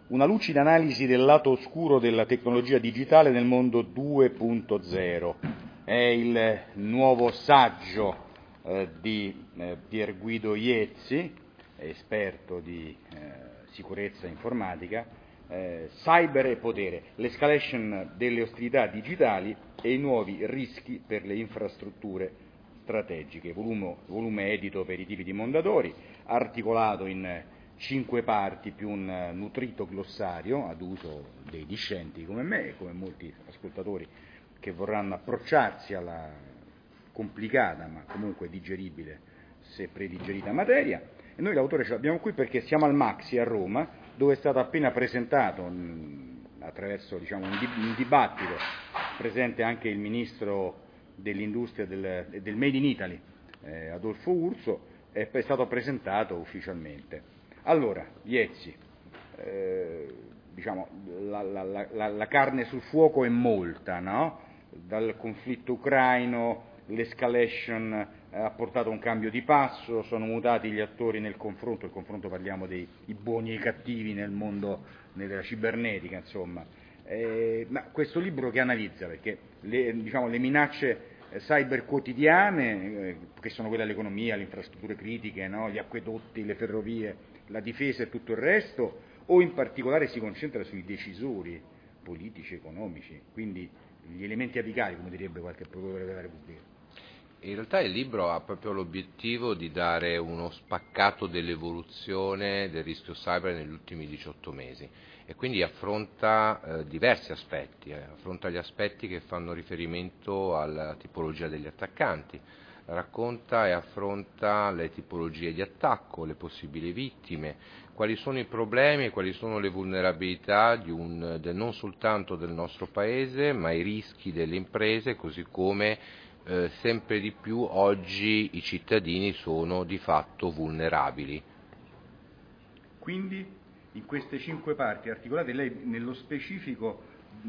Una lucida analisi del lato oscuro della tecnologia digitale nel mondo 2.0. È il nuovo saggio di Pier Guido Iezzi, esperto di sicurezza informatica, Cyber e potere, l'escalation delle ostilità digitali e i nuovi rischi per le infrastrutture strategiche, volume edito per i tipi di Mondadori, articolato in 5 parti più un nutrito glossario ad uso dei discenti come me e come molti ascoltatori che vorranno approcciarsi alla complicata ma comunque digeribile se predigerita materia. E noi l'autore ce l'abbiamo qui perché siamo al Maxi a Roma, dove è stato appena presentato attraverso un dibattito, presente anche il ministro dell'industria del Made in Italy, Adolfo Urso, è stato presentato ufficialmente. Allora, Iezzi, la carne sul fuoco è molta, no? Dal conflitto ucraino, l'escalation ha portato a un cambio di passo, sono mutati gli attori nel confronto, il confronto parliamo dei buoni e i cattivi nel mondo della cibernetica, insomma. Ma questo libro che analizza, perché le minacce cyber quotidiane, che sono quelle all'economia, alle infrastrutture critiche, no? Gli acquedotti, le ferrovie, la difesa e tutto il resto, o in particolare si concentra sui decisori politici, economici, quindi gli elementi apicali, come direbbe qualche procuratore della Repubblica. In realtà il libro ha proprio l'obiettivo di dare uno spaccato dell'evoluzione del rischio cyber negli ultimi 18 mesi e quindi affronta diversi aspetti, affronta gli aspetti che fanno riferimento alla tipologia degli attaccanti, racconta e affronta le tipologie di attacco, le possibili vittime, quali sono i problemi e quali sono le vulnerabilità non soltanto del nostro Paese, ma i rischi delle imprese, così come sempre di più oggi i cittadini sono di fatto vulnerabili. Quindi in queste 5 parti articolate lei nello specifico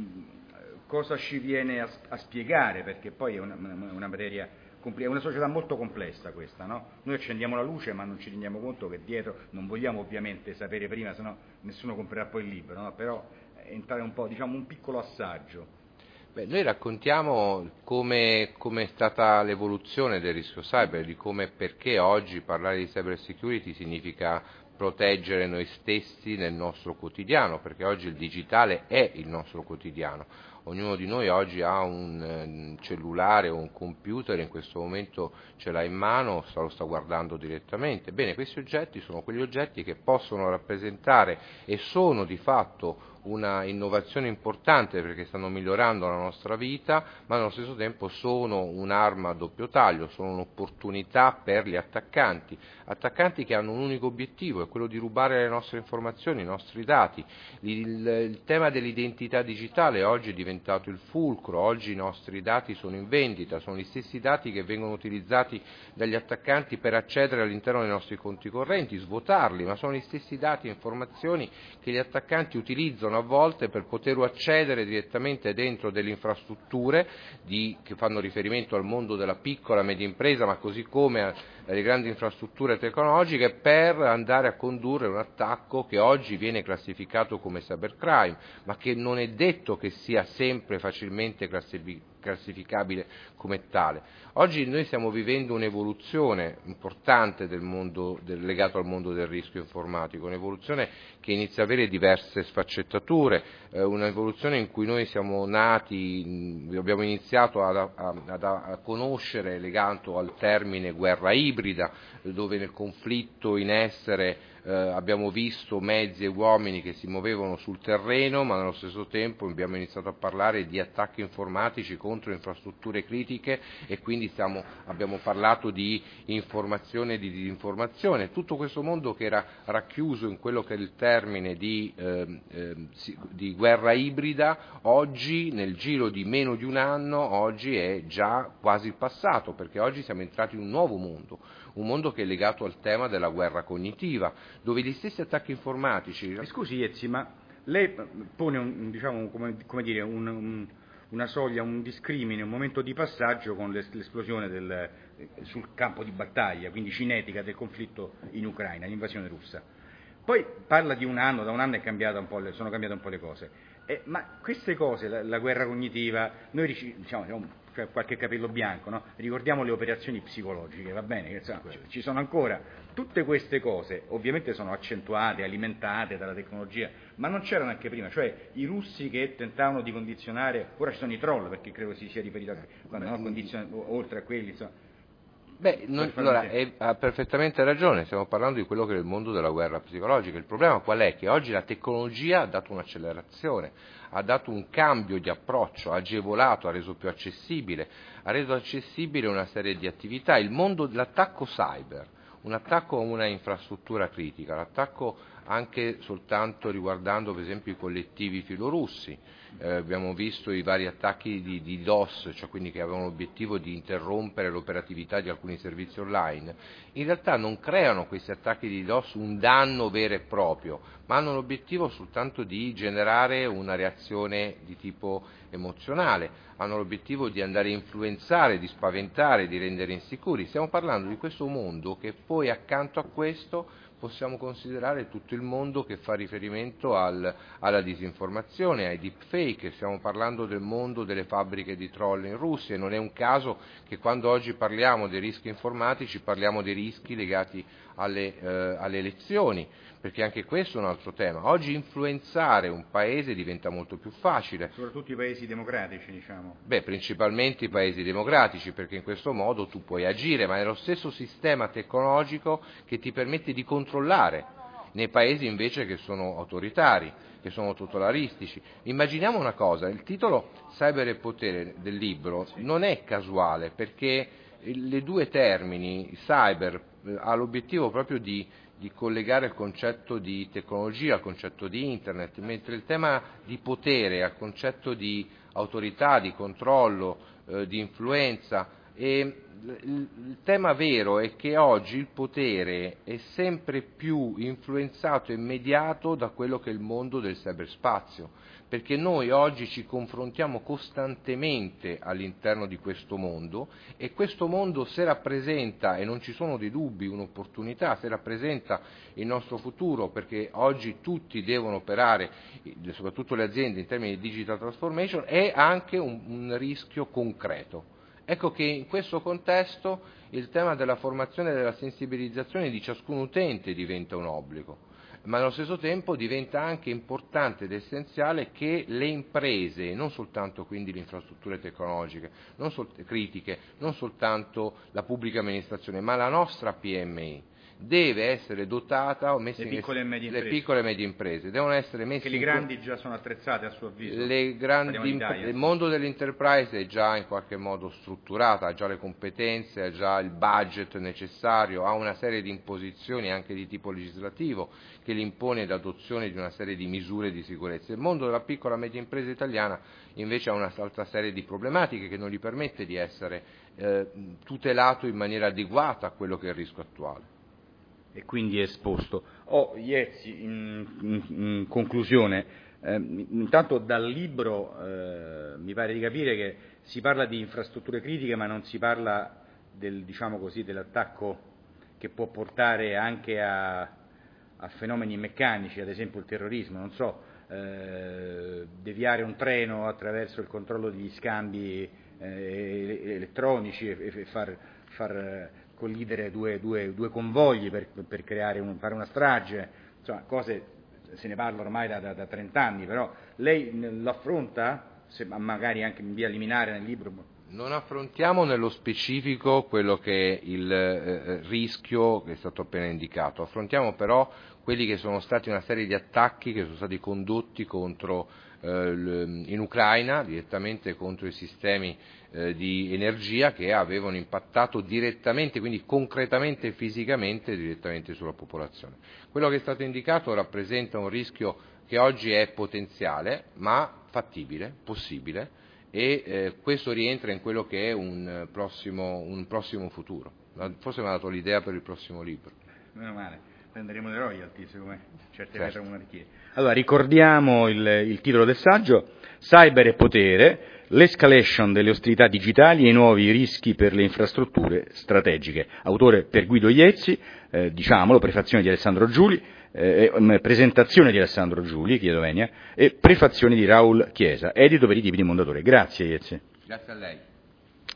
cosa ci viene a spiegare, perché poi è una materia è una società molto complessa questa, no? Noi accendiamo la luce ma non ci rendiamo conto che dietro, non vogliamo ovviamente sapere prima, sennò nessuno comprerà poi il libro, no? Però entrare un po', un piccolo assaggio. Noi raccontiamo come è stata l'evoluzione del rischio cyber, di come e perché oggi parlare di cyber security significa proteggere noi stessi nel nostro quotidiano, perché oggi il digitale è il nostro quotidiano. Ognuno di noi oggi ha un cellulare o un computer, in questo momento ce l'ha in mano, lo sta guardando direttamente. Bene, questi oggetti sono quegli oggetti che possono rappresentare e sono di fatto una innovazione importante perché stanno migliorando la nostra vita, ma allo stesso tempo sono un'arma a doppio taglio, sono un'opportunità per gli attaccanti che hanno un unico obiettivo, è quello di rubare le nostre informazioni, i nostri dati. Il tema dell'identità digitale oggi è diventato il fulcro, oggi i nostri dati sono in vendita, sono gli stessi dati che vengono utilizzati dagli attaccanti per accedere all'interno dei nostri conti correnti, svuotarli, ma sono gli stessi dati e informazioni che gli attaccanti utilizzano a volte per poter accedere direttamente dentro delle infrastrutture che fanno riferimento al mondo della piccola e media impresa, ma così come alle grandi infrastrutture tecnologiche, per andare a condurre un attacco che oggi viene classificato come cybercrime, ma che non è detto che sia sempre facilmente classificabile come tale. Oggi noi stiamo vivendo un'evoluzione importante del mondo legato al mondo del rischio informatico, un'evoluzione che inizia a avere diverse sfaccettature, un'evoluzione in cui noi siamo nati, abbiamo iniziato a conoscere legato al termine guerra ibrida, dove nel conflitto in essere abbiamo visto mezzi e uomini che si muovevano sul terreno, ma nello stesso tempo abbiamo iniziato a parlare di attacchi informatici contro infrastrutture critiche e quindi abbiamo parlato di informazione e di disinformazione. Tutto questo mondo che era racchiuso in quello che è il termine di guerra ibrida, oggi nel giro di meno di un anno, oggi è già quasi il passato, perché oggi siamo entrati in un nuovo mondo, un mondo che è legato al tema della guerra cognitiva, dove gli stessi attacchi informatici... Scusi Iezzi, ma lei pone una soglia, un discrimine, un momento di passaggio con l'esplosione sul campo di battaglia, quindi cinetica del conflitto in Ucraina, l'invasione russa. Poi parla di un anno, da un anno sono cambiate un po' le cose. Ma queste cose, la guerra cognitiva, noi diciamo, cioè qualche capello bianco, no? Ricordiamo le operazioni psicologiche, va bene, che insomma, ci sono ancora. Tutte queste cose ovviamente sono accentuate, alimentate dalla tecnologia, ma non c'erano anche prima, cioè i russi che tentavano di condizionare, ora ci sono i troll, perché credo si sia riferito oltre a quelli, insomma. Allora, ha perfettamente ragione, stiamo parlando di quello che è il mondo della guerra psicologica. Il problema qual è? Che oggi la tecnologia ha dato un'accelerazione, ha dato un cambio di approccio, ha agevolato, ha reso più accessibile, ha reso accessibile una serie di attività. Il mondo dell'attacco cyber, un attacco a una infrastruttura critica, l'attacco anche soltanto riguardando per esempio i collettivi filorussi. Abbiamo visto i vari attacchi di DOS, cioè quindi che avevano l'obiettivo di interrompere l'operatività di alcuni servizi online. In realtà non creano questi attacchi di DOS un danno vero e proprio, ma hanno l'obiettivo soltanto di generare una reazione di tipo emozionale, hanno l'obiettivo di andare a influenzare, di spaventare, di rendere insicuri. Stiamo parlando di questo mondo che poi accanto a questo possiamo considerare tutto il mondo che fa riferimento alla disinformazione, ai deepfake, stiamo parlando del mondo delle fabbriche di troll in Russia e non è un caso che quando oggi parliamo dei rischi informatici parliamo dei rischi legati alle elezioni, perché anche questo è un altro tema. Oggi influenzare un paese diventa molto più facile. Soprattutto i paesi democratici, diciamo. Principalmente i paesi democratici, perché in questo modo tu puoi agire, ma è lo stesso sistema tecnologico che ti permette di controllare nei paesi invece che sono autoritari, che sono totalaristici. Immaginiamo una cosa, il titolo Cyber e potere del libro non è casuale, perché le due termini, cyber, ha l'obiettivo proprio di collegare il concetto di tecnologia al concetto di internet, mentre il tema di potere al concetto di autorità, di controllo, di influenza. E il tema vero è che oggi il potere è sempre più influenzato e mediato da quello che è il mondo del cyberspazio, perché noi oggi ci confrontiamo costantemente all'interno di questo mondo e questo mondo, se rappresenta, e non ci sono dei dubbi, un'opportunità, se rappresenta il nostro futuro, perché oggi tutti devono operare, soprattutto le aziende, in termini di digital transformation, è anche un rischio concreto. Ecco che in questo contesto il tema della formazione e della sensibilizzazione di ciascun utente diventa un obbligo, ma allo stesso tempo diventa anche importante ed essenziale che le imprese, non soltanto quindi le infrastrutture tecnologiche, critiche, non soltanto la pubblica amministrazione, ma la nostra PMI, deve essere dotata o messa le piccole e medie imprese devono essere messe che le grandi già sono attrezzate a suo avviso. Il mondo dell'enterprise è già in qualche modo strutturato, ha già le competenze, ha già il budget necessario, ha una serie di imposizioni anche di tipo legislativo che gli impone l'adozione di una serie di misure di sicurezza. Il mondo della piccola e media impresa italiana invece ha un'altra serie di problematiche che non gli permette di essere tutelato in maniera adeguata a quello che è il rischio attuale. E quindi è esposto. Iezzi, in conclusione, intanto dal libro mi pare di capire che si parla di infrastrutture critiche, ma non si parla diciamo così, dell'attacco che può portare anche a fenomeni meccanici, ad esempio il terrorismo, non so, deviare un treno attraverso il controllo degli scambi elettronici e far collidere due convogli per fare una strage, insomma, cose, se ne parla ormai da 30 anni, però lei lo affronta, magari anche in via liminare nel libro? Non affrontiamo nello specifico quello che è il rischio che è stato appena indicato, affrontiamo però quelli che sono stati una serie di attacchi che sono stati condotti in Ucraina, direttamente contro i sistemi di energia che avevano impattato direttamente, quindi concretamente e fisicamente direttamente sulla popolazione. Quello che è stato indicato rappresenta un rischio che oggi è potenziale, ma fattibile, possibile, e questo rientra in quello che è un prossimo futuro. Forse mi ha dato l'idea per il prossimo libro. Meno male, prenderemo le royalties come certe monarchie. Allora, ricordiamo il titolo del saggio: Cyber e potere, l'escalation delle ostilità digitali e i nuovi rischi per le infrastrutture strategiche. Autore per Guido Iezzi, diciamolo, prefazione di Alessandro Giuli, presentazione di Alessandro Giuli, chiedo venia, e prefazioni di Raul Chiesa, edito per i tipi di Mondadori. Grazie Iezzi. Grazie a lei.